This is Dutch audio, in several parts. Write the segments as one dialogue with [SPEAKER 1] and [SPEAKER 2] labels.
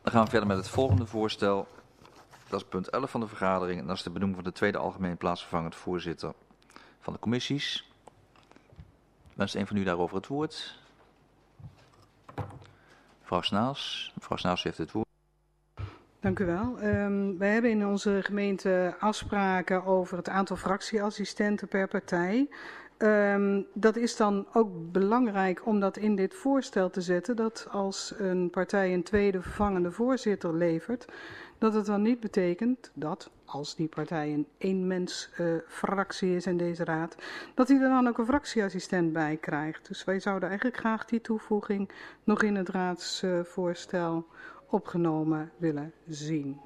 [SPEAKER 1] Dan gaan we verder met het volgende voorstel. Dat is punt 11 van de vergadering. En dat is de benoeming van de tweede algemeen plaatsvervangend voorzitter van de commissies. Wenst een van u daarover het woord? Mevrouw Snaels. Mevrouw Snaels heeft het woord.
[SPEAKER 2] Dank u wel. Wij hebben in onze gemeente afspraken over het aantal fractieassistenten per partij. Dat is dan ook belangrijk om dat in dit voorstel te zetten, dat als een partij een tweede vervangende voorzitter levert, dat het dan niet betekent dat, als die partij een eenmensfractie is in deze raad, dat hij er dan ook een fractieassistent bij krijgt. Dus wij zouden eigenlijk graag die toevoeging nog in het raadsvoorstel opgenomen willen zien.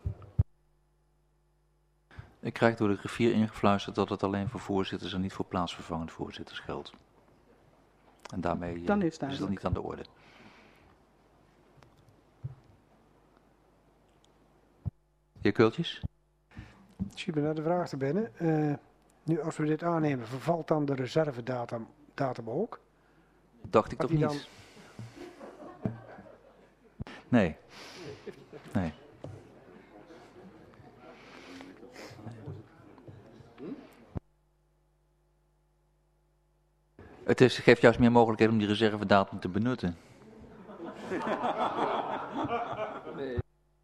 [SPEAKER 1] Ik krijg door de griffier ingefluisterd dat het alleen voor voorzitters en niet voor plaatsvervangend voorzitters geldt. En daarmee
[SPEAKER 2] Dan
[SPEAKER 1] is dat niet aan de orde. Heer Kultjes?
[SPEAKER 3] Schiet me naar de vraag te binnen. Nu als we dit aannemen, vervalt dan de reservedatum ook?
[SPEAKER 1] Dacht ik toch niet? Dan... Nee. Nee. Het geeft juist meer mogelijkheden om die reservedatum te benutten. Nee.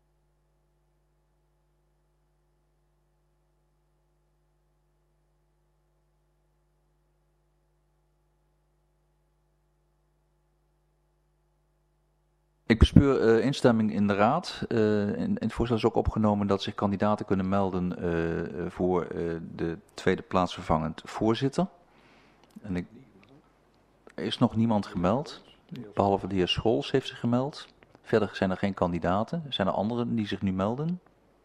[SPEAKER 1] Ik bespeur instemming in de raad. In het voorstel is ook opgenomen dat zich kandidaten kunnen melden voor de tweede plaatsvervangend voorzitter. En er is nog niemand gemeld, behalve de heer Scholz heeft zich gemeld. Verder zijn er geen kandidaten. Zijn er anderen die zich nu melden?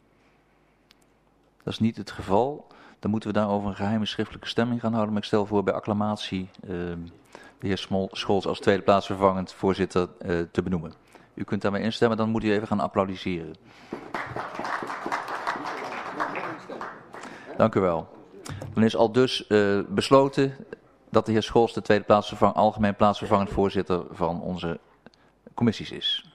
[SPEAKER 1] Dat is niet het geval. Dan moeten we daarover een geheime schriftelijke stemming gaan houden. Maar ik stel voor bij acclamatie de heer Scholz als tweede plaatsvervangend voorzitter te benoemen. U kunt daarmee instemmen, dan moet u even gaan applaudisseren. Dank u wel. Dan is al dus besloten dat de heer Scholz de tweede algemeen plaatsvervangend voorzitter van onze commissies is.